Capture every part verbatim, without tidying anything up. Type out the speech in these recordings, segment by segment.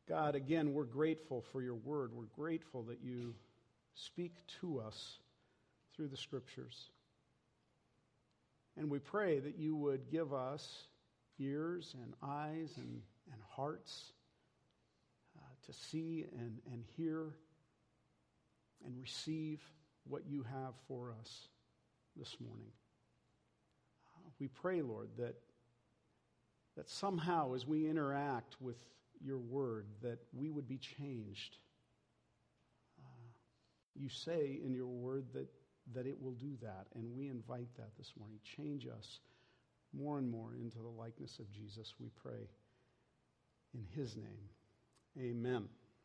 God, again, we're grateful for your word. We're grateful that you speak to us through the scriptures. And we pray that you would give us ears and eyes and, and hearts uh, to see and, and hear and receive what you have for us this morning. Uh, we pray, Lord, that, that somehow as we interact with your word, that we would be changed. Uh, you say in your word that, that it will do that, and we invite that this morning. Change us more and more into the likeness of Jesus, we pray. In his name, amen.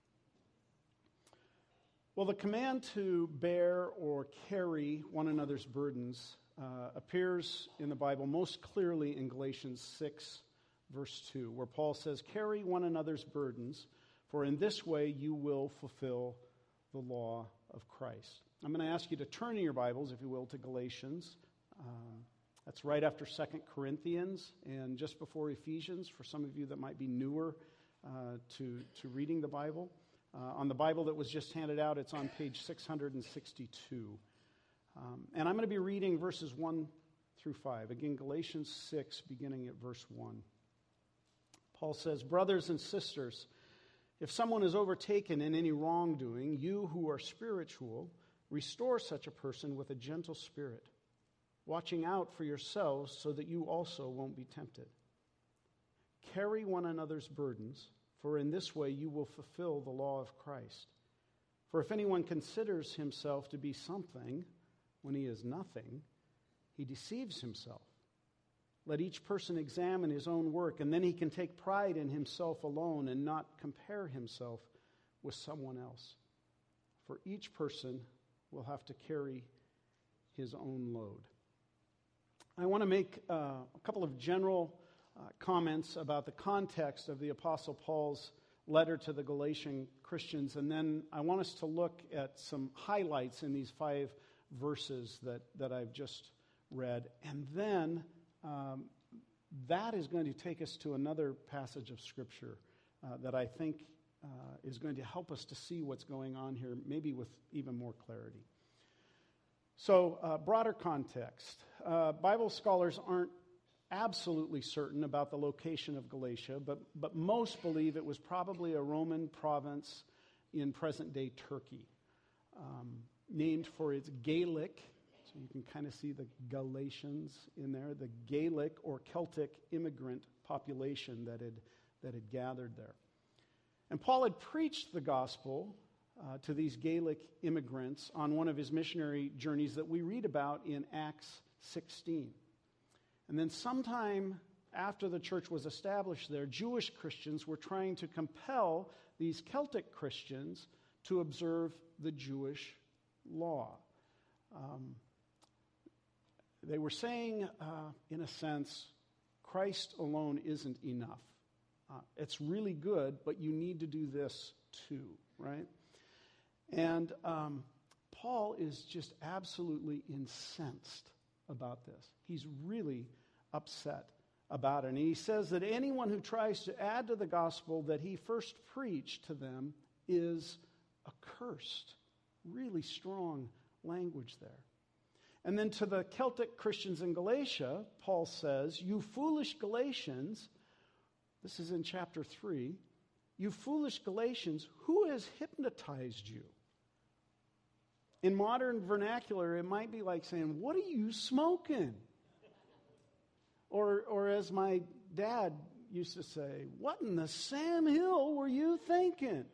Well, the command to bear or carry one another's burdens uh, appears in the Bible most clearly in Galatians six, verse two, where Paul says, "Carry one another's burdens, for in this way you will fulfill the law of Christ." I'm going to ask you to turn in your Bibles, if you will, to Galatians. Um, that's right after Second Corinthians and just before Ephesians, for some of you that might be newer uh, to, to reading the Bible. Uh, on the Bible that was just handed out, it's on page six hundred sixty-two. Um, and I'm going to be reading verses one through five. Again, Galatians six, beginning at verse one. Paul says, "Brothers and sisters, if someone is overtaken in any wrongdoing, you who are spiritual, restore such a person with a gentle spirit, watching out for yourselves so that you also won't be tempted. Carry one another's burdens, for in this way you will fulfill the law of Christ. For if anyone considers himself to be something when he is nothing, he deceives himself. Let each person examine his own work, and then he can take pride in himself alone and not compare himself with someone else. For each person will have to carry his own load." I want to make uh, a couple of general uh, comments about the context of the Apostle Paul's letter to the Galatian Christians, and then I want us to look at some highlights in these five verses that, that I've just read, and then Um, that is going to take us to another passage of Scripture uh, that I think uh, is going to help us to see what's going on here, maybe with even more clarity. So, uh, broader context. Uh, Bible scholars aren't absolutely certain about the location of Galatia, but, but most believe it was probably a Roman province in present-day Turkey, um, named for its Gaelic. So you can kind of see the Galatians in there, the Gaelic or Celtic immigrant population that had, that had gathered there. And Paul had preached the gospel uh, to these Gaelic immigrants on one of his missionary journeys that we read about in Acts sixteen. And then sometime after the church was established there, Jewish Christians were trying to compel these Celtic Christians to observe the Jewish law. Um, They were saying, uh, in a sense, Christ alone isn't enough. Uh, it's really good, but you need to do this too, right? And um, Paul is just absolutely incensed about this. He's really upset about it. And he says that anyone who tries to add to the gospel that he first preached to them is accursed. Really strong language there. And then to the Celtic Christians in Galatia, Paul says, "You foolish Galatians," this is in chapter three, "you foolish Galatians, who has hypnotized you?" In modern vernacular, it might be like saying, "What are you smoking?" Or, or as my dad used to say, "What in the Sam Hill were you thinking?"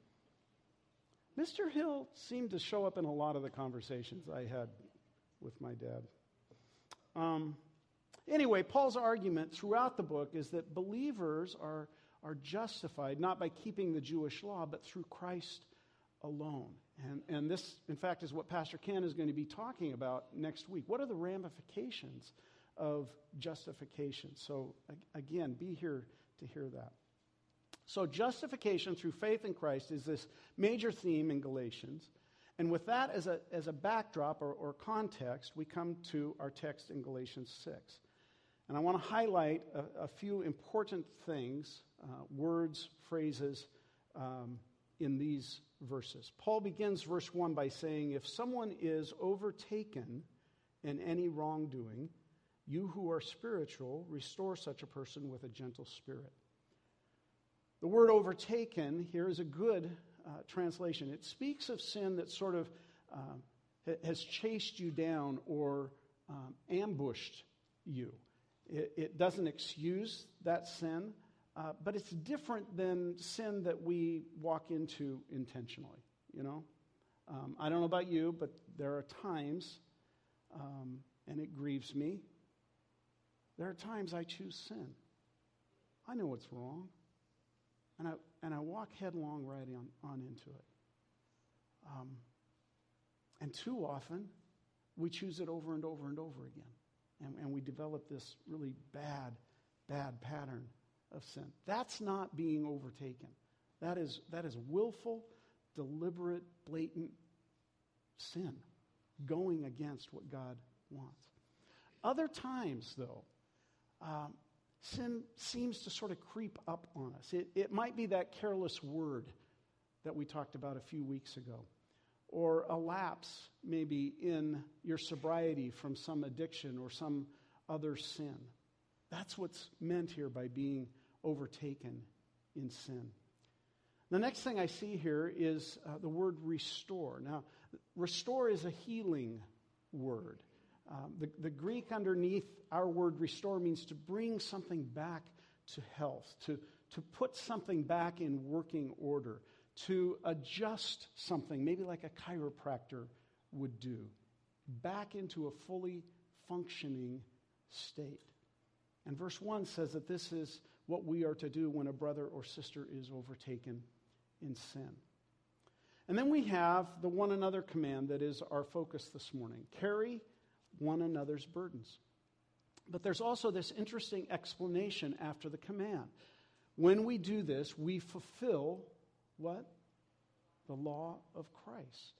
Mister Hill seemed to show up in a lot of the conversations I had with my dad. Um, anyway, Paul's argument throughout the book is that believers are, are justified not by keeping the Jewish law, but through Christ alone. And, and this, in fact, is what Pastor Ken is going to be talking about next week. What are the ramifications of justification? So, again, be here to hear that. So, justification through faith in Christ is this major theme in Galatians. And with that as a, as a backdrop or, or context, we come to our text in Galatians six. And I want to highlight a, a few important things, uh, words, phrases, um, in these verses. Paul begins verse one by saying, if someone is overtaken in any wrongdoing, you who are spiritual, restore such a person with a gentle spirit. The word overtaken here is a good uh, translation. It speaks of sin that sort of uh, has chased you down or um, ambushed you. It, it doesn't excuse that sin, uh, but it's different than sin that we walk into intentionally, you know. Um, I don't know about you, but there are times, um, and it grieves me, there are times I choose sin. I know what's wrong, and I and I walk headlong right on, on into it. Um, and too often, we choose it over and over and over again. And, and we develop this really bad, bad pattern of sin. That's not being overtaken. That is, that is willful, deliberate, blatant sin going against what God wants. Other times, though, um, sin seems to sort of creep up on us. It, it might be that careless word that we talked about a few weeks ago, or a lapse maybe in your sobriety from some addiction or some other sin. That's what's meant here by being overtaken in sin. The next thing I see here is uh, the word restore. Now, restore is a healing word. Um, the, the Greek underneath our word restore means to bring something back to health, to, to put something back in working order, to adjust something, maybe like a chiropractor would do, back into a fully functioning state. And verse one says that this is what we are to do when a brother or sister is overtaken in sin. And then we have the one another command that is our focus this morning. Carry one another's burdens. But there's also this interesting explanation after the command. When we do this, we fulfill what? The law of Christ.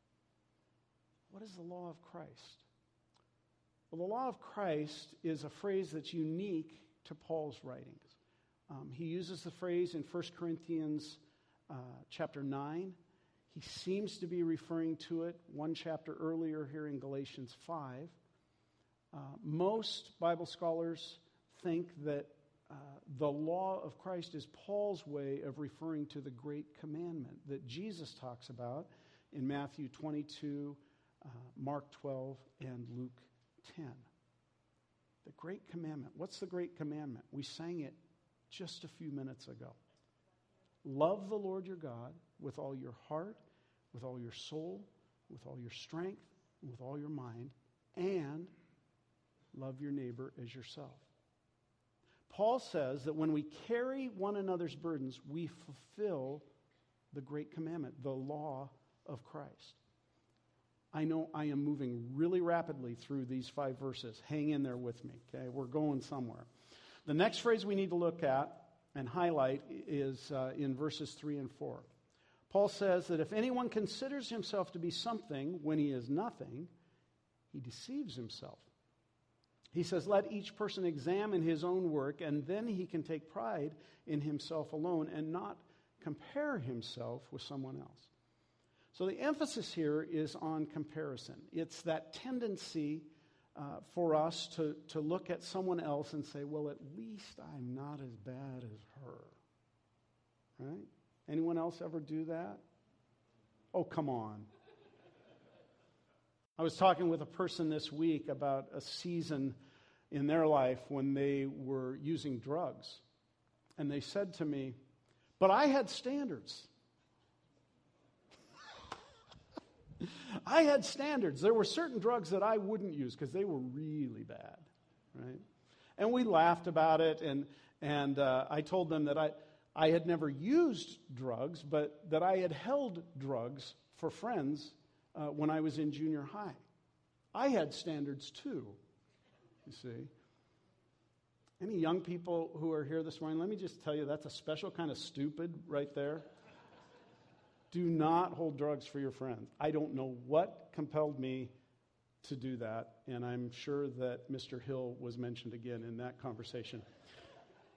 What is the law of Christ? Well, the law of Christ is a phrase that's unique to Paul's writings. Um, he uses the phrase in First Corinthians uh, chapter nine. He seems to be referring to it one chapter earlier here in Galatians five. Uh, most Bible scholars think that uh, the law of Christ is Paul's way of referring to the great commandment that Jesus talks about in Matthew twenty-two, uh, Mark twelve, and Luke ten. The great commandment. What's the great commandment? We sang it just a few minutes ago. Love the Lord your God with all your heart, with all your soul, with all your strength, and with all your mind, and love your neighbor as yourself. Paul says that when we carry one another's burdens, we fulfill the great commandment, the law of Christ. I know I am moving really rapidly through these five verses. Hang in there with me, okay? We're going somewhere. The next phrase we need to look at and highlight is uh, in verses three and four. Paul says that if anyone considers himself to be something when he is nothing, he deceives himself. He says, let each person examine his own work, and then he can take pride in himself alone and not compare himself with someone else. So the emphasis here is on comparison. It's that tendency uh, for us to, to look at someone else and say, well, at least I'm not as bad as her. Right? Anyone else ever do that? Oh, come on. I was talking with a person this week about a season in their life when they were using drugs. And they said to me, but I had standards. I had standards. There were certain drugs that I wouldn't use because they were really bad, right? And we laughed about it, and and uh, I told them that I, I had never used drugs, but that I had held drugs for friends uh, when I was in junior high. I had standards too, you see. Any young people who are here this morning, let me just tell you, that's a special kind of stupid right there. Do not hold drugs for your friends. I don't know what compelled me to do that, and I'm sure that Mister Hill was mentioned again in that conversation.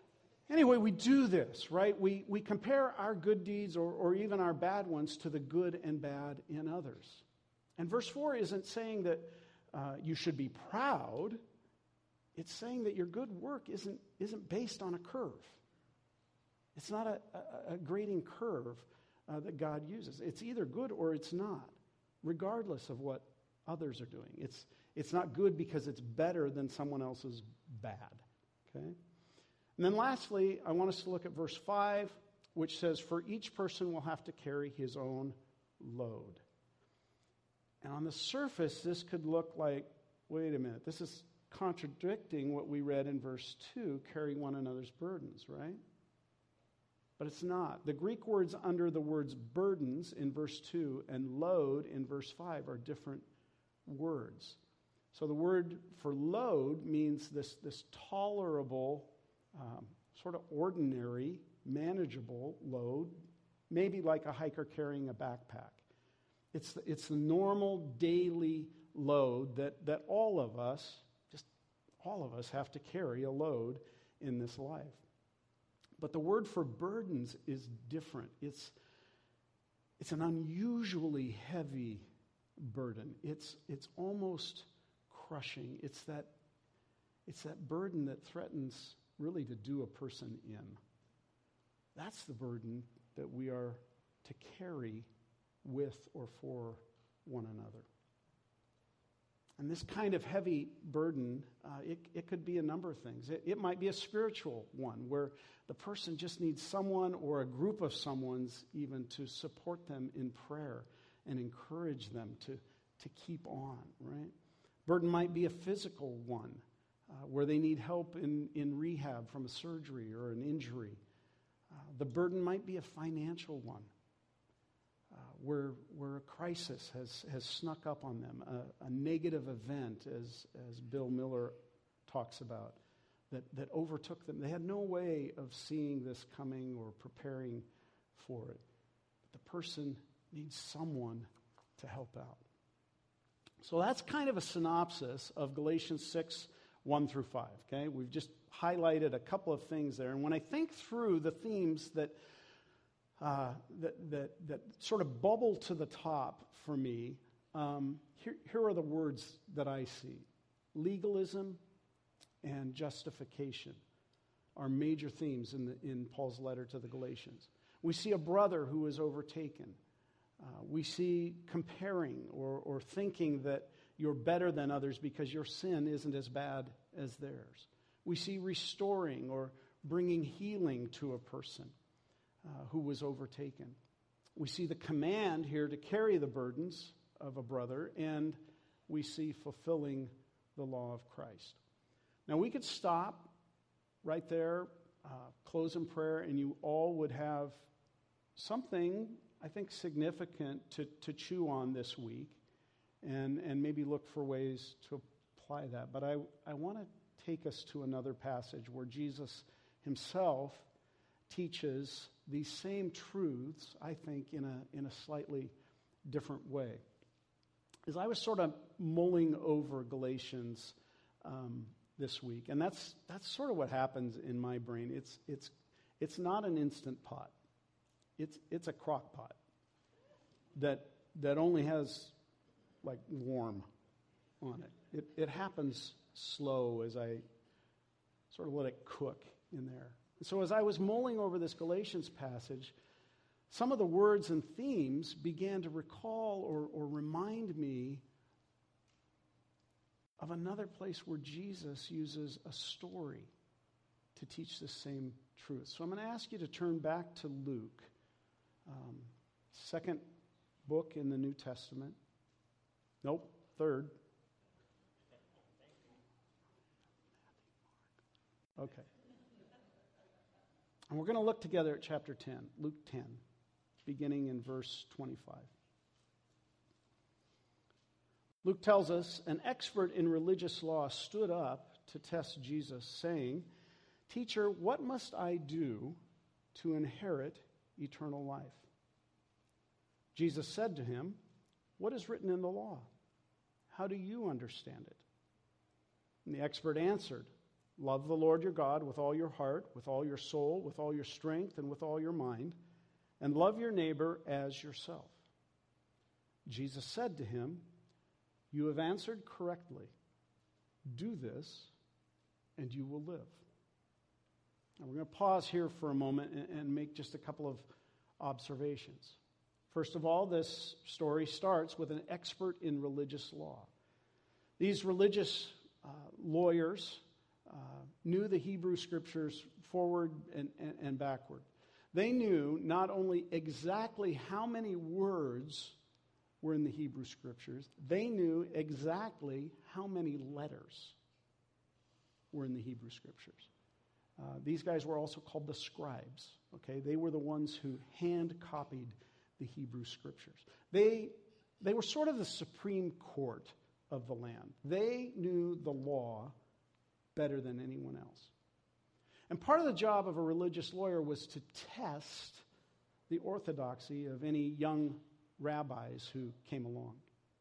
Anyway, we do this, right? We, we compare our good deeds or, or even our bad ones to the good and bad in others. And verse four isn't saying that uh, you should be proud. It's saying that your good work isn't, isn't based on a curve. It's not a, a, a grading curve uh, that God uses. It's either good or it's not, regardless of what others are doing. It's, it's not good because it's better than someone else's bad, okay? And then lastly, I want us to look at verse five, which says, for each person will have to carry his own load. And on the surface, this could look like, wait a minute, this is contradicting what we read in verse two, carry one another's burdens, right? But it's not. The Greek words under the words burdens in verse two and load in verse five are different words. So the word for load means this, this tolerable, um, sort of ordinary, manageable load, maybe like a hiker carrying a backpack. It's the, it's the normal daily load that, that all of us, just all of us have to carry a load in this life. But the word for burdens is different. It's, it's an unusually heavy burden. It's, it's almost crushing. It's that, it's that burden that threatens really to do a person in. That's the burden that we are to carry with or for one another. And this kind of heavy burden, uh, it, it could be a number of things. It, it might be a spiritual one where the person just needs someone or a group of someone's even to support them in prayer and encourage them to, to keep on, right? Burden might be a physical one uh, where they need help in, in rehab from a surgery or an injury. Uh, the burden might be a financial one. Uh, where where a crisis has, has snuck up on them, a, a negative event, as, as Bill Miller talks about, that, that overtook them. They had no way of seeing this coming or preparing for it. But the person needs someone to help out. So that's kind of a synopsis of Galatians six, one through five. Okay, we've just highlighted a couple of things there. And when I think through the themes that Uh, that, that that sort of bubble to the top for me, um, here, here are the words that I see. Legalism and justification are major themes in, the, in Paul's letter to the Galatians. We see a brother who is overtaken. Uh, we see comparing or, or thinking that you're better than others because your sin isn't as bad as theirs. We see restoring or bringing healing to a person Uh, who was overtaken. We see the command here to carry the burdens of a brother, and we see fulfilling the law of Christ. Now, we could stop right there, uh, close in prayer, and you all would have something, I think, significant to, to chew on this week, and, and maybe look for ways to apply that. But I, I want to take us to another passage where Jesus himself teaches these same truths, I think, in a in a slightly different way. As I was sort of mulling over Galatians um, this week, and that's that's sort of what happens in my brain. It's it's it's not an Instant Pot. It's it's a crock pot that that only has like warm on it. It it happens slow as I sort of let it cook in there. So as I was mulling over this Galatians passage, some of the words and themes began to recall or, or remind me of another place where Jesus uses a story to teach the same truth. So I'm going to ask you to turn back to Luke, um, second book in the New Testament. Nope, third. Okay. And we're going to look together at chapter ten, Luke ten, beginning in verse twenty-five. Luke tells us, an expert in religious law stood up to test Jesus, saying, "Teacher, what must I do to inherit eternal life?" Jesus said to him, "What is written in the law? How do you understand it?" And the expert answered, Love the Lord your God with all your heart, with all your soul, with all your strength, and with all your mind, and love your neighbor as yourself. Jesus said to him, you have answered correctly. Do this, and you will live. Now we're going to pause here for a moment and, and make just a couple of observations. First of all, this story starts with an expert in religious law. These religious uh, lawyers uh, knew the Hebrew Scriptures forward and, and, and backward. They knew not only exactly how many words were in the Hebrew Scriptures, they knew exactly how many letters were in the Hebrew Scriptures. Uh, these guys were also called the scribes. Okay, they were the ones who hand copied the Hebrew Scriptures. They they were sort of the Supreme Court of the land. They knew the law better than anyone else. And part of the job of a religious lawyer was to test the orthodoxy of any young rabbis who came along.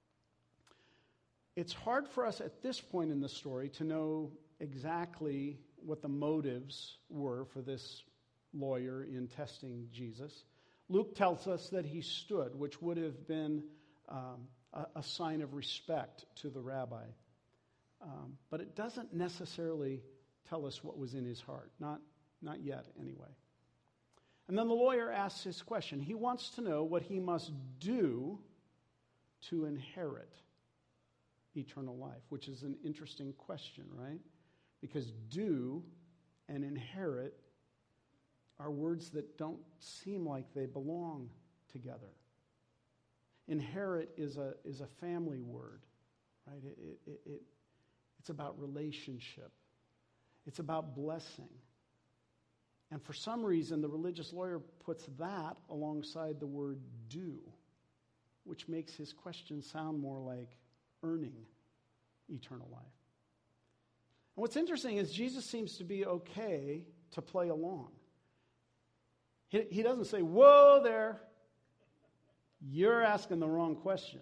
It's hard for us at this point in the story to know exactly what the motives were for this lawyer in testing Jesus. Luke tells us that he stood, which would have been um, a, a sign of respect to the rabbi. Um, but it doesn't necessarily tell us what was in his heart. Not, not yet, anyway. And then the lawyer asks his question. He wants to know what he must do to inherit eternal life, which is an interesting question, right? Because do and inherit are words that don't seem like they belong together. Inherit is a is a family word, right? It, it, it, it's about relationship. It's about blessing. And for some reason, the religious lawyer puts that alongside the word do, which makes his question sound more like earning eternal life. And what's interesting is Jesus seems to be okay to play along. He, he doesn't say, whoa there, you're asking the wrong question.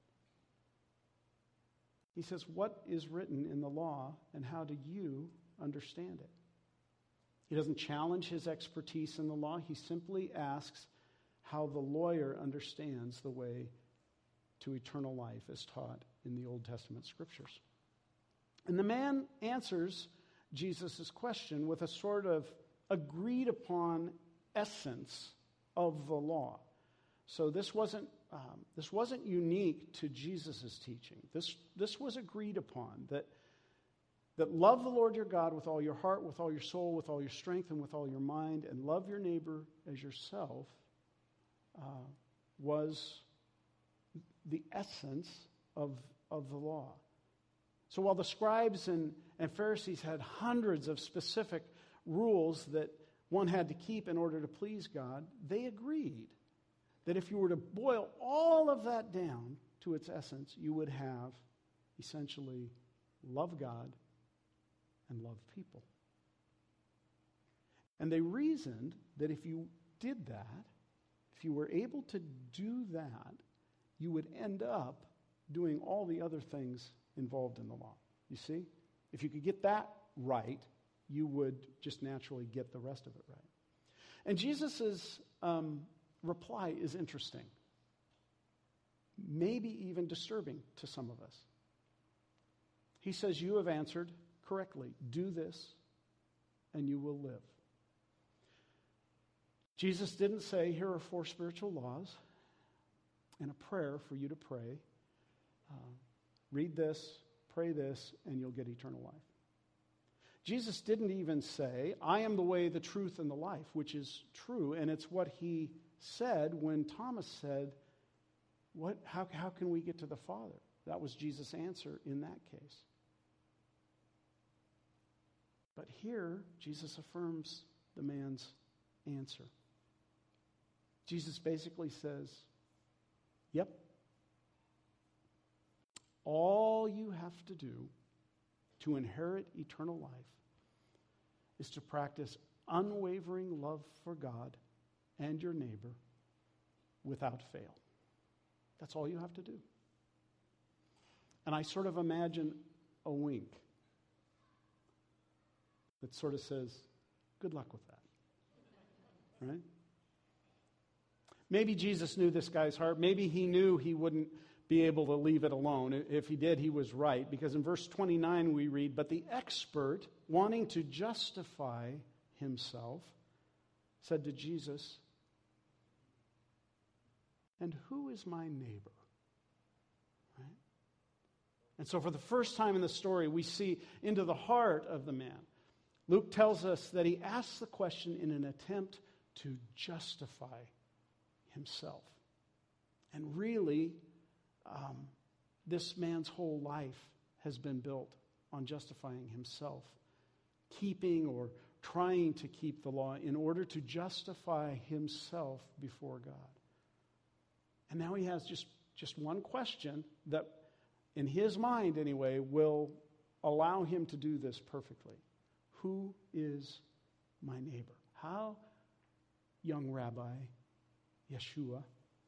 He says, what is written in the law and how do you understand it? He doesn't challenge his expertise in the law. He simply asks how the lawyer understands the way to eternal life as taught in the Old Testament Scriptures. And the man answers Jesus' question with a sort of agreed upon essence of the law. So this wasn't um, this wasn't unique to Jesus' teaching. This this was agreed upon, that that love the Lord your God with all your heart, with all your soul, with all your strength, and with all your mind, and love your neighbor as yourself uh, was the essence of, of the law. So while the scribes and, and Pharisees had hundreds of specific rules that one had to keep in order to please God, they agreed that if you were to boil all of that down to its essence, you would have essentially love God and love people. And they reasoned that if you did that, if you were able to do that, you would end up doing all the other things involved in the law. You see? If you could get that right, you would just naturally get the rest of it right. And Jesus' um, reply is interesting, maybe even disturbing to some of us. He says, you have answered correctly. Do this, and you will live. Jesus didn't say, here are four spiritual laws and a prayer for you to pray. Uh, read this, pray this, and you'll get eternal life. Jesus didn't even say, I am the way, the truth, and the life, which is true, and it's what he said when Thomas said, "What? How, how can we get to the Father?" That was Jesus' answer in that case. But here, Jesus affirms the man's answer. Jesus basically says, yep, all you have to do to inherit eternal life is to practice unwavering love for God and your neighbor without fail. That's all you have to do. And I sort of imagine a wink. that sort of says, good luck with that. Right? Maybe Jesus knew this guy's heart. Maybe he knew he wouldn't be able to leave it alone. If he did, he was right. Because in verse twenty-nine we read, but the expert, wanting to justify himself, said to Jesus, and who is my neighbor? Right? And so for the first time in the story, we see into the heart of the man. Luke tells us that he asks the question in an attempt to justify himself. And really, um, this man's whole life has been built on justifying himself, keeping or trying to keep the law in order to justify himself before God. And now he has just, just one question that, in his mind anyway, will allow him to do this perfectly. Who is my neighbor? How, young Rabbi Yeshua,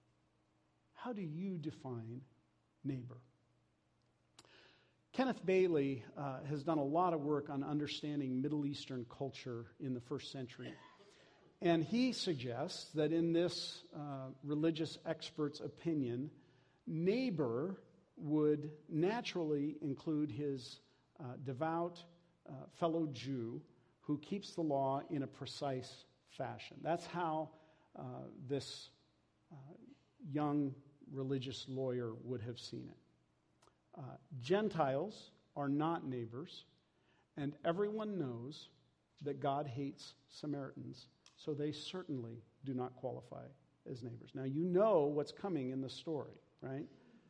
how do you define neighbor? Kenneth Bailey uh, has done a lot of work on understanding Middle Eastern culture in the first century. And he suggests that in this uh, religious expert's opinion, neighbor would naturally include his uh, devout uh, fellow Jew who keeps the law in a precise fashion. That's how uh, this uh, young religious lawyer would have seen it. Uh, Gentiles are not neighbors, and everyone knows that God hates Samaritans, so they certainly do not qualify as neighbors. Now, you know what's coming in the story, right?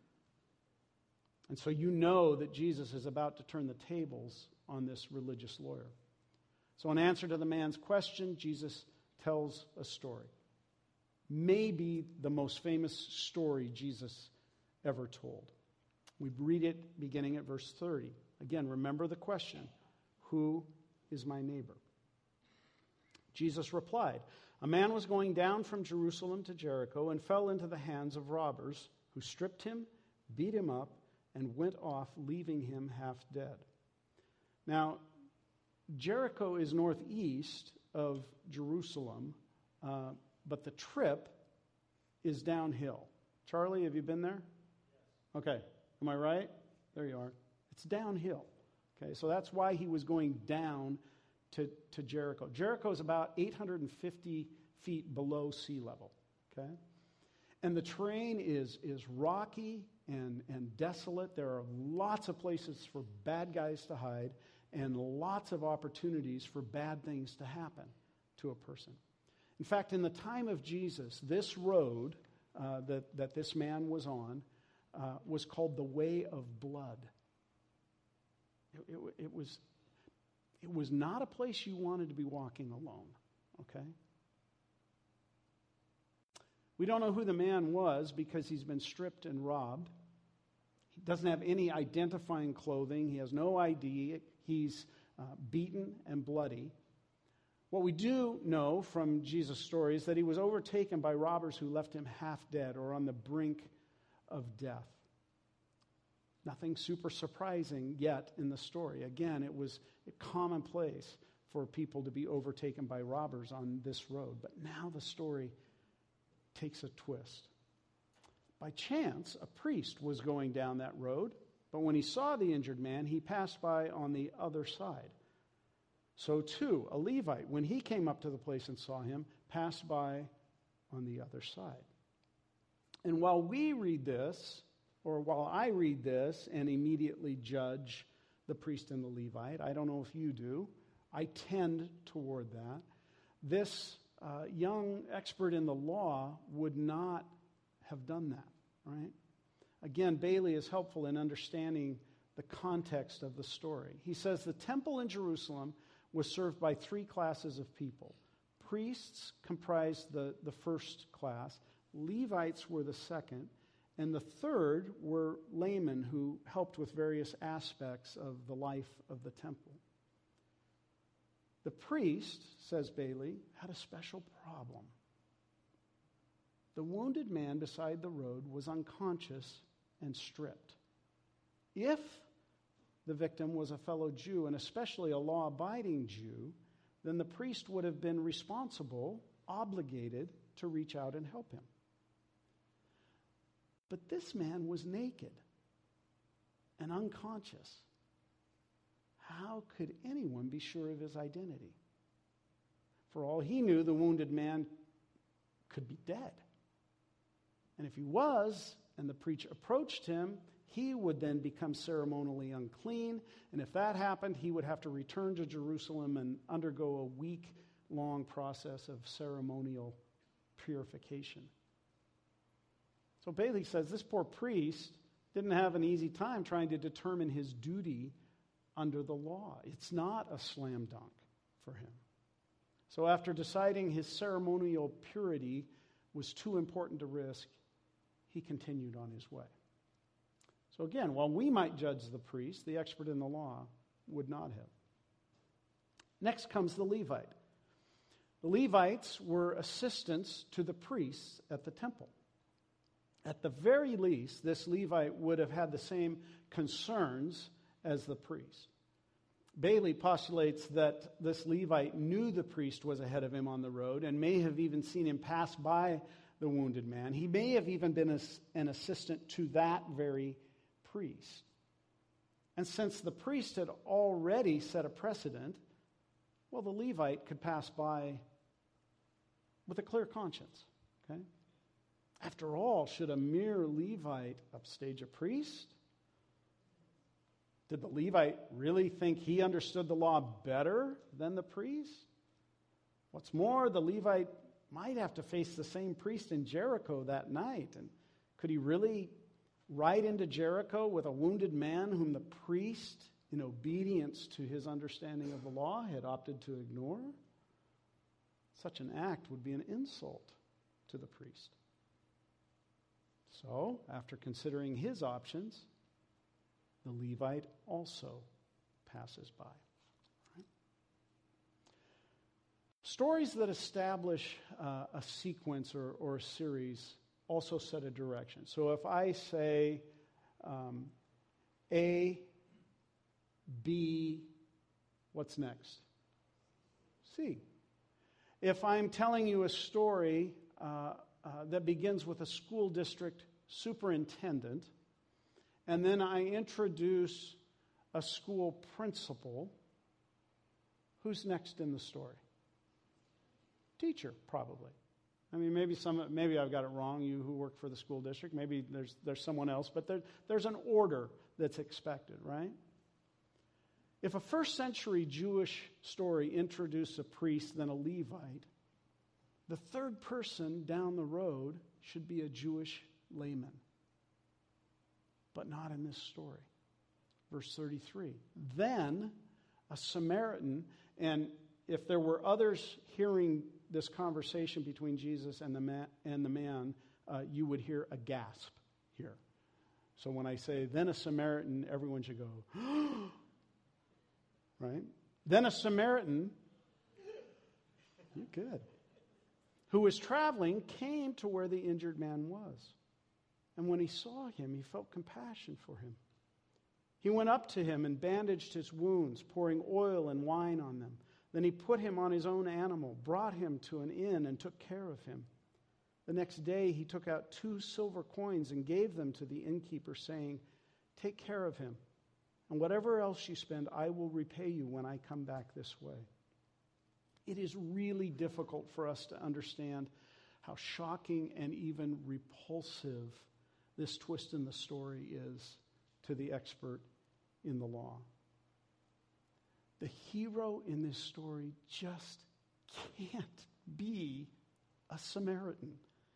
And so you know that Jesus is about to turn the tables on this religious lawyer. So in answer to the man's question, Jesus tells a story. Maybe the most famous story Jesus ever told. We read it beginning at verse thirty. Again, remember the question, who is my neighbor? Jesus replied, a man was going down from Jerusalem to Jericho and fell into the hands of robbers who stripped him, beat him up, and went off, leaving him half dead. Now, Jericho is northeast of Jerusalem, uh, but the trip is downhill. Charlie, have you been there? Yes. Okay. Am I right? There you are. It's downhill. Okay, so that's why he was going down to, to Jericho. Jericho is about eight hundred fifty feet below sea level. Okay? And the terrain is, is rocky and, and desolate. There are lots of places for bad guys to hide and lots of opportunities for bad things to happen to a person. In fact, in the time of Jesus, this road uh, that, that this man was on uh, was called the Way of Blood. It, it, it was, it was not a place you wanted to be walking alone, okay? We don't know who the man was because he's been stripped and robbed. He doesn't have any identifying clothing. He has no I D. He's uh, beaten and bloody. What we do know from Jesus' story is that he was overtaken by robbers who left him half dead or on the brink of death. Nothing super surprising yet in the story. Again, it was commonplace for people to be overtaken by robbers on this road. But now the story takes a twist. By chance, a priest was going down that road, but when he saw the injured man, he passed by on the other side. So too, a Levite, when he came up to the place and saw him, passed by on the other side. And while we read this, or while I read this and immediately judge the priest and the Levite, I don't know if you do, I tend toward that. This uh, young expert in the law would not have done that, right? Again, Bailey is helpful in understanding the context of the story. He says the temple in Jerusalem was served by three classes of people. Priests comprised the, the first class, Levites were the second, and the third were laymen who helped with various aspects of the life of the temple. The priest, says Bailey, had a special problem. The wounded man beside the road was unconscious and stripped. If the victim was a fellow Jew, and especially a law-abiding Jew, then the priest would have been responsible, obligated to reach out and help him. But this man was naked and unconscious. How could anyone be sure of his identity? For all he knew, the wounded man could be dead. And if he was, and the preacher approached him, he would then become ceremonially unclean. And if that happened, he would have to return to Jerusalem and undergo a week-long process of ceremonial purification. So Bailey says this poor priest didn't have an easy time trying to determine his duty under the law. It's not a slam dunk for him. So after deciding his ceremonial purity was too important to risk, he continued on his way. So again, while we might judge the priest, the expert in the law would not have. Next comes the Levite. The Levites were assistants to the priests at the temple. At the very least, this Levite would have had the same concerns as the priest. Bailey postulates that this Levite knew the priest was ahead of him on the road and may have even seen him pass by the wounded man. He may have even been an assistant to that very priest. And since the priest had already set a precedent, well, the Levite could pass by with a clear conscience. Okay? After all, should a mere Levite upstage a priest? Did the Levite really think he understood the law better than the priest? What's more, the Levite might have to face the same priest in Jericho that night. And could he really ride into Jericho with a wounded man whom the priest, in obedience to his understanding of the law, had opted to ignore? Such an act would be an insult to the priest. So, after considering his options, the Levite also passes by. Right? Stories that establish uh, a sequence or, or a series also set a direction. So if I say um, A, B, what's next? C. If I'm telling you a story uh, uh, that begins with a school district superintendent, and then I introduce a school principal, who's next in the story? Teacher, probably. I mean, maybe some, maybe I've got it wrong, you who work for the school district. Maybe there's there's someone else, but there, there's an order that's expected, right? If a first century Jewish story introduced a priest, then a Levite, the third person down the road should be a Jewish layman. But not in this story. Verse thirty-three. Then a Samaritan, and if there were others hearing this conversation between Jesus and the man, and the man uh, you would hear a gasp here. So when I say, then a Samaritan, everyone should go, right? Then a Samaritan, you're good, who was traveling, came to where the injured man was. And when he saw him, he felt compassion for him. He went up to him and bandaged his wounds, pouring oil and wine on them. Then he put him on his own animal, brought him to an inn, and took care of him. The next day he took out two silver coins and gave them to the innkeeper, saying, "Take care of him, and whatever else you spend, I will repay you when I come back this way." It is really difficult for us to understand how shocking and even repulsive this twist in the story is to the expert in the law. The hero in this story just can't be a Samaritan.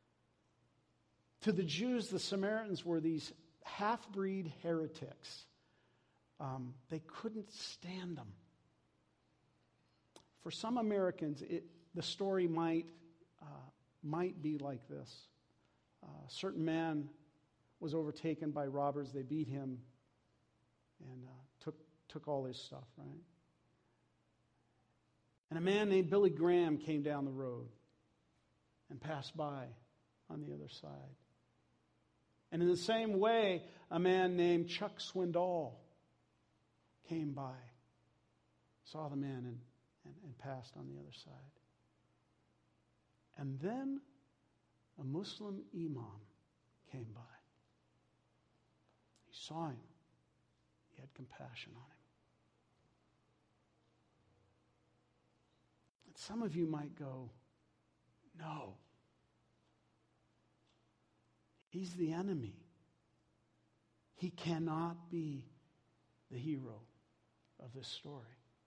To the Jews, the Samaritans were these half-breed heretics. Um, they couldn't stand them. For some Americans, it, the story might, uh, might be like this. Uh, a certain man was overtaken by robbers. They beat him and uh, took, took all his stuff, right? And a man named Billy Graham came down the road and passed by on the other side. And in the same way, a man named Chuck Swindoll came by, saw the man, and, and, and passed on the other side. And then a Muslim imam came by. He saw him. He had compassion on him. And some of you might go, no. He's the enemy. He cannot be the hero of this story.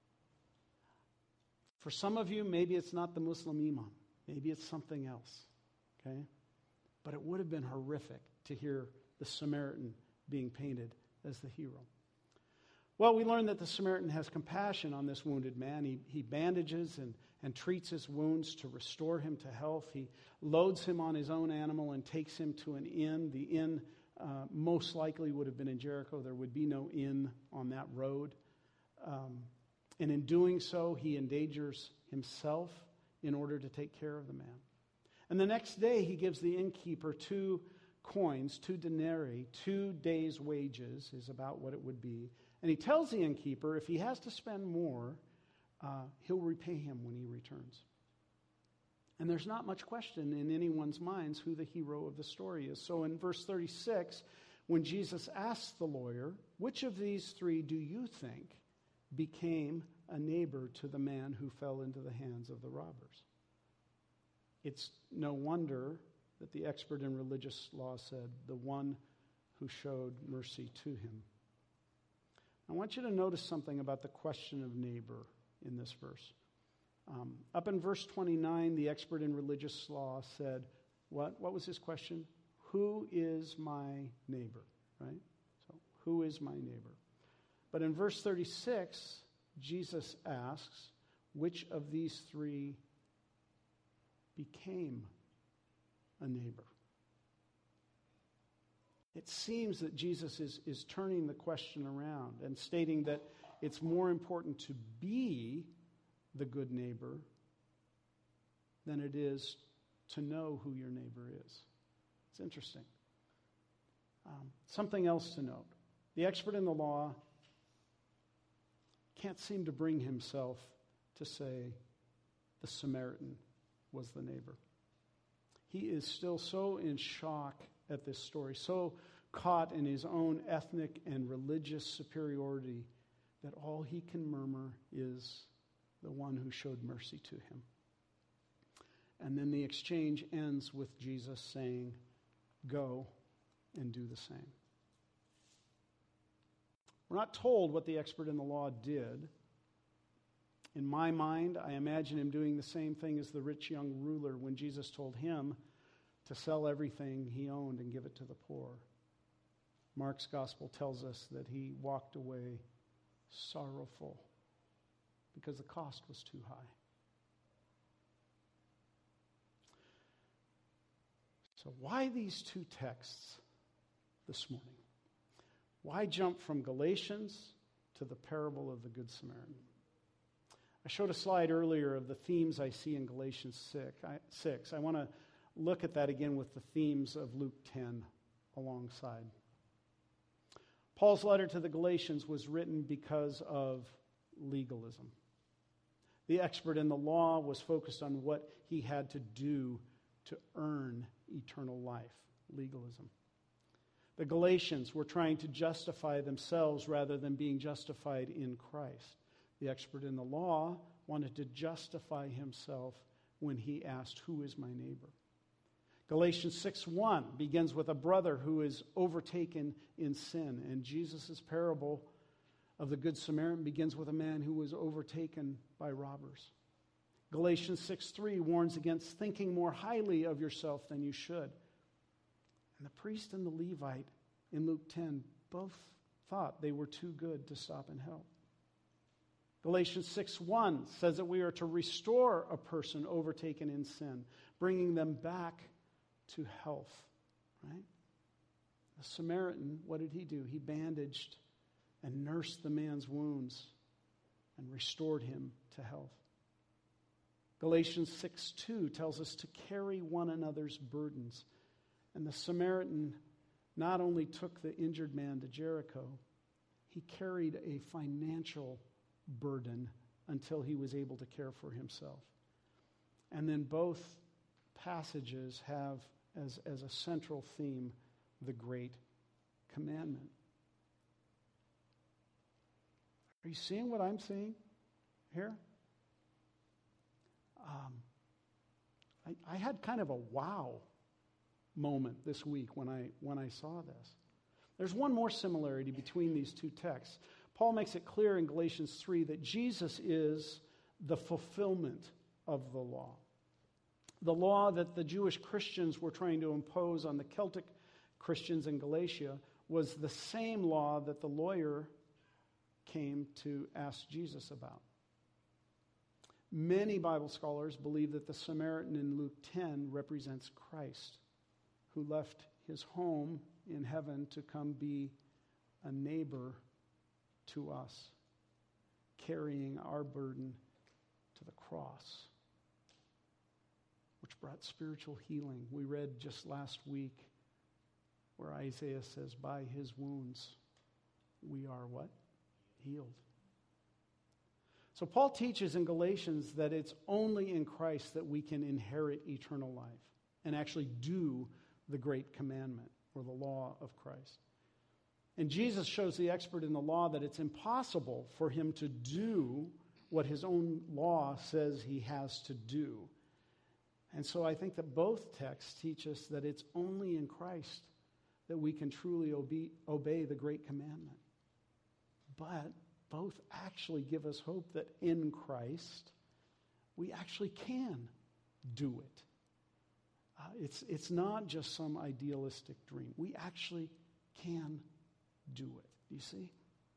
For some of you, maybe it's not the Muslim imam. Maybe it's something else. Okay? But it would have been horrific to hear the Samaritan being painted as the hero. Well, we learn that the Samaritan has compassion on this wounded man. He, he bandages and, and treats his wounds to restore him to health. He loads him on his own animal and takes him to an inn. The inn uh, most likely would have been in Jericho. There would be no inn on that road. Um, and in doing so, he endangers himself in order to take care of the man. And the next day, he gives the innkeeper two coins, two denarii, two days' wages is about what it would be. And he tells the innkeeper if he has to spend more, uh, he'll repay him when he returns. And there's not much question in anyone's minds who the hero of the story is. So in verse thirty-six, when Jesus asks the lawyer, which of these three do you think became a neighbor to the man who fell into the hands of the robbers? It's no wonder that the expert in religious law said, the one who showed mercy to him. I want you to notice something about the question of neighbor in this verse. Um, up in verse twenty-nine, the expert in religious law said, what? What was his question? Who is my neighbor? Right? So, who is my neighbor? But in verse thirty-six, Jesus asks, which of these three became a neighbor? It seems that Jesus is, is turning the question around and stating that it's more important to be the good neighbor than it is to know who your neighbor is. It's interesting. Um, something else to note. The expert in the law can't seem to bring himself to say the Samaritan was the neighbor. He is still so in shock at this story, so caught in his own ethnic and religious superiority that all he can murmur is the one who showed mercy to him. And then the exchange ends with Jesus saying, go and do the same. We're not told what the expert in the law did. In my mind, I imagine him doing the same thing as the rich young ruler when Jesus told him to sell everything he owned and give it to the poor. Mark's gospel tells us that he walked away sorrowful because the cost was too high. So why these two texts this morning? Why jump from Galatians to the parable of the Good Samaritan? I showed a slide earlier of the themes I see in Galatians six. I want to look at that again with the themes of Luke ten alongside. Paul's letter to the Galatians was written because of legalism. The expert in the law was focused on what he had to do to earn eternal life, legalism. The Galatians were trying to justify themselves rather than being justified in Christ. The expert in the law wanted to justify himself when he asked, who is my neighbor? Galatians six one begins with a brother who is overtaken in sin. And Jesus' parable of the Good Samaritan begins with a man who was overtaken by robbers. Galatians six three warns against thinking more highly of yourself than you should. And the priest and the Levite in Luke ten both thought they were too good to stop and help. Galatians six one says that we are to restore a person overtaken in sin, bringing them back to health, right? The Samaritan, what did he do? He bandaged and nursed the man's wounds and restored him to health. Galatians six two tells us to carry one another's burdens. And the Samaritan not only took the injured man to Jericho, he carried a financial burden until he was able to care for himself. And then both passages have as, as a central theme the Great Commandment. Are you seeing what I'm seeing here? Um, I, I had kind of a wow moment this week when I when I saw this. There's one more similarity between these two texts. Paul makes it clear in Galatians three that Jesus is the fulfillment of the law. The law that the Jewish Christians were trying to impose on the Celtic Christians in Galatia was the same law that the lawyer came to ask Jesus about. Many Bible scholars believe that the Samaritan in Luke ten represents Christ, who left his home in heaven to come be a neighbor to us, carrying our burden to the cross, which brought spiritual healing. We read just last week where Isaiah says, by his wounds we are what? Healed. So Paul teaches in Galatians that it's only in Christ that we can inherit eternal life and actually do the great commandment or the law of Christ. And Jesus shows the expert in the law that it's impossible for him to do what his own law says he has to do. And so I think that both texts teach us that it's only in Christ that we can truly obey, obey the great commandment. But both actually give us hope that in Christ we actually can do it. Uh, it's, it's not just some idealistic dream. We actually can do it. Do you see?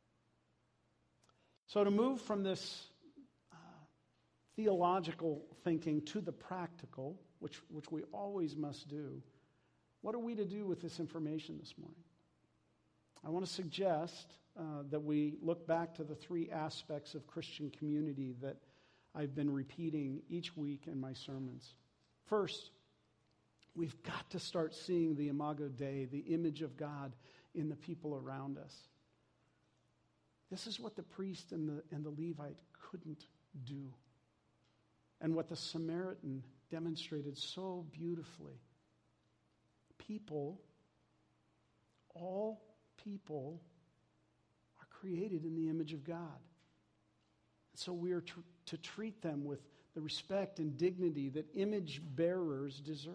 So to move from this uh, theological thinking to the practical, which, which we always must do, what are we to do with this information this morning? I want to suggest uh, that we look back to the three aspects of Christian community that I've been repeating each week in my sermons. First, we've got to start seeing the Imago Dei, the image of God in the people around us. This is what the priest and the, and the Levite couldn't do, and what the Samaritan demonstrated so beautifully. People, all people, are created in the image of God. And so we are tr- to treat them with the respect and dignity that image bearers deserve.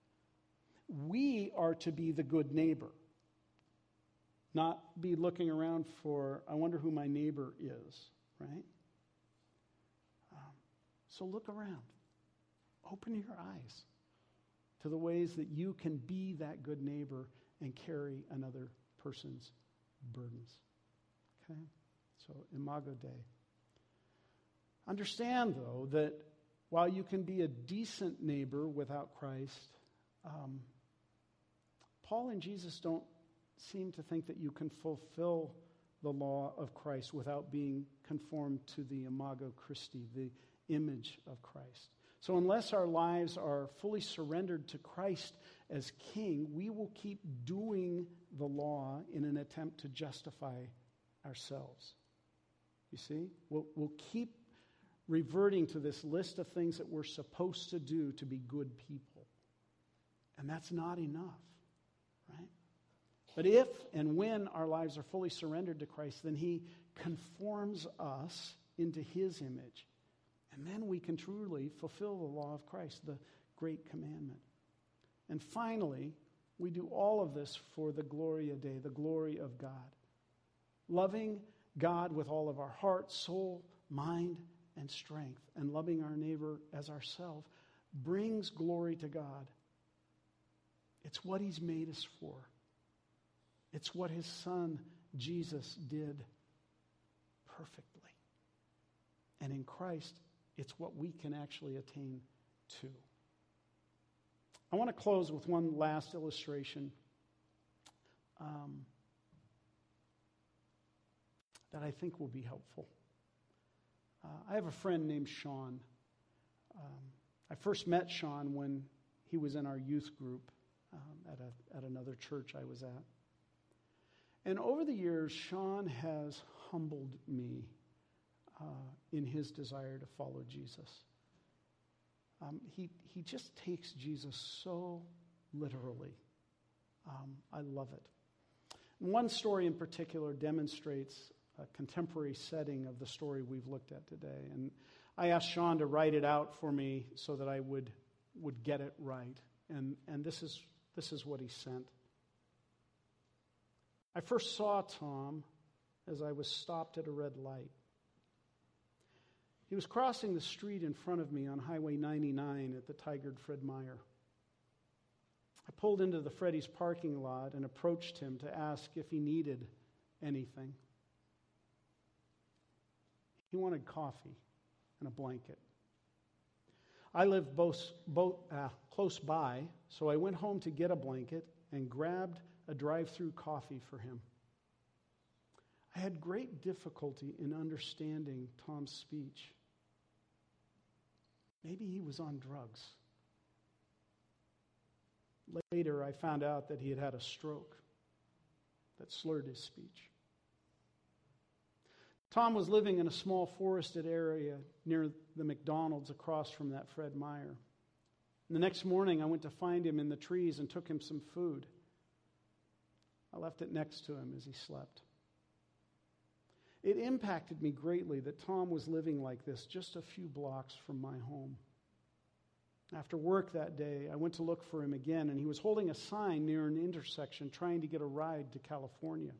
We are to be the good neighbor, not be looking around for, I wonder who my neighbor is, right? Um, so look around. Open your eyes to the ways that you can be that good neighbor and carry another person's burdens. Okay? So, Imago Dei. Understand, though, that while you can be a decent neighbor without Christ, um, Paul and Jesus don't seem to think that you can fulfill the law of Christ without being conformed to the Imago Christi, the image of Christ. So unless our lives are fully surrendered to Christ as King, we will keep doing the law in an attempt to justify ourselves. You see? We'll, we'll keep reverting to this list of things that we're supposed to do to be good people. And that's not enough, right? But if and when our lives are fully surrendered to Christ, then he conforms us into his image. And then we can truly fulfill the law of Christ, the great commandment. And finally, we do all of this for the Gloria Dei, the glory of God. Loving God with all of our heart, soul, mind, and strength, and loving our neighbor as ourselves brings glory to God. It's what he's made us for. It's what his son, Jesus, did perfectly. And in Christ, it's what we can actually attain to. I want to close with one last illustration um, that I think will be helpful. Uh, I have a friend named Sean. Um, I first met Sean when he was in our youth group um, at a, at another church I was at. And over the years, Sean has humbled me uh, in his desire to follow Jesus. Um, he, he just takes Jesus so literally. Um, I love it. One story in particular demonstrates a contemporary setting of the story we've looked at today. And I asked Sean to write it out for me so that I would, would get it right. And, and this is, this is what he sent. I first saw Tom as I was stopped at a red light. He was crossing the street in front of me on Highway ninety-nine at the Tigard Fred Meyer. I pulled into the Freddy's parking lot and approached him to ask if he needed anything. He wanted coffee and a blanket. I lived both, both uh, close by, so I went home to get a blanket and grabbed a drive-through coffee for him. I had great difficulty in understanding Tom's speech. Maybe he was on drugs. Later, I found out that he had had a stroke that slurred his speech. Tom was living in a small forested area near the McDonald's across from that Fred Meyer. And the next morning, I went to find him in the trees and took him some food. I left it next to him as he slept. It impacted me greatly that Tom was living like this just a few blocks from my home. After work that day, I went to look for him again, and he was holding a sign near an intersection trying to get a ride to California.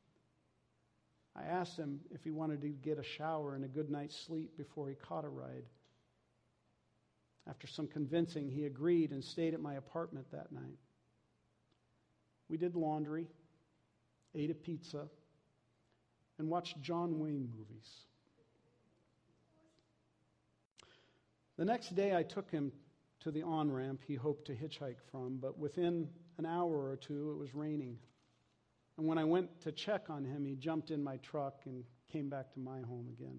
I asked him if he wanted to get a shower and a good night's sleep before he caught a ride. After some convincing, he agreed and stayed at my apartment that night. We did laundry, ate a pizza, and watched John Wayne movies. The next day, I took him to the on-ramp he hoped to hitchhike from, but within an hour or two, it was raining. And when I went to check on him, he jumped in my truck and came back to my home again.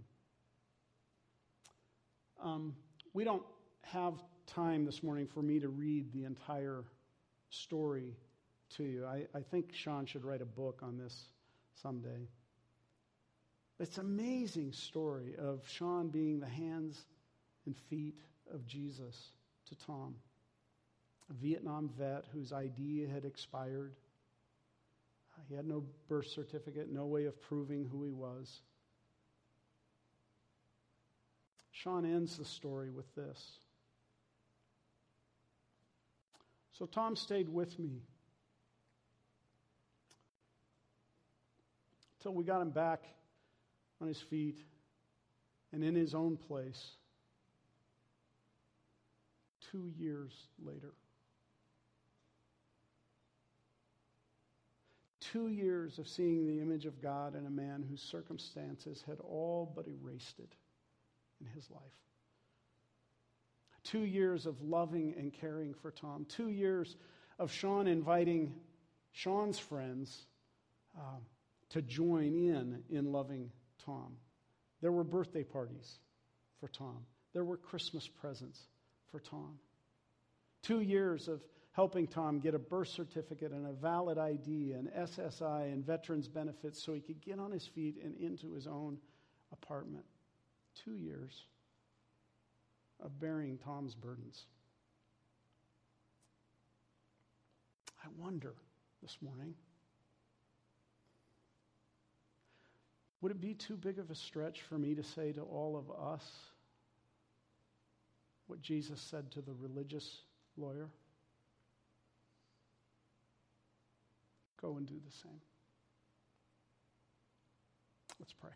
Um, we don't have time this morning for me to read the entire story to you. I, I think Sean should write a book on this someday. It's an amazing story of Sean being the hands and feet of Jesus to Tom, a Vietnam vet whose I D had expired. He had no birth certificate, no way of proving who he was. Sean ends the story with this. So Tom stayed with me till we got him back on his feet and in his own place two years later. Two years of seeing the image of God in a man whose circumstances had all but erased it in his life. Two years of loving and caring for Tom. Two years of Sean inviting Sean's friends uh, to join in in loving Tom. There were birthday parties for Tom. There were Christmas presents for Tom. Two years of helping Tom get a birth certificate and a valid I D and S S I and veterans benefits so he could get on his feet and into his own apartment. Two years of bearing Tom's burdens. I wonder this morning, would it be too big of a stretch for me to say to all of us what Jesus said to the religious lawyer? Go and do the same. Let's pray.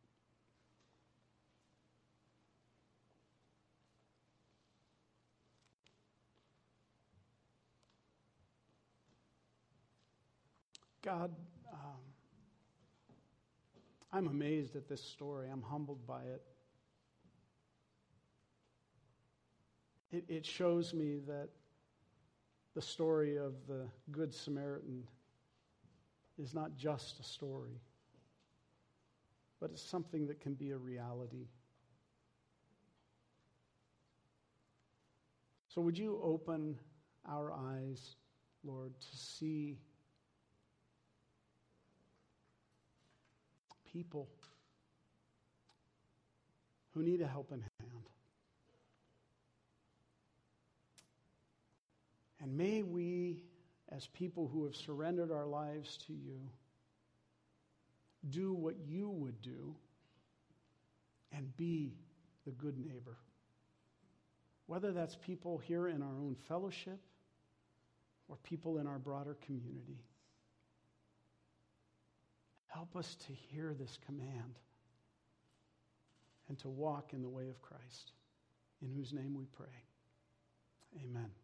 God, um, I'm amazed at this story. I'm humbled by it. It, it shows me that the story of the Good Samaritan is not just a story, but it's something that can be a reality. So would you open our eyes, Lord, to see people who need a helping hand. And may we, as people who have surrendered our lives to you, do what you would do and be the good neighbor. Whether that's people here in our own fellowship or people in our broader community. Help us to hear this command and to walk in the way of Christ, in whose name we pray. Amen.